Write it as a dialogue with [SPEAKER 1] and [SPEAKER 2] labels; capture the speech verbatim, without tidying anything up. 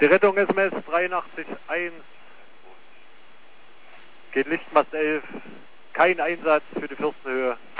[SPEAKER 1] Die Rettung S M S dreiundachtzig eins. Geht Lichtmast elf. Kein Einsatz für die Fürstenhöhe.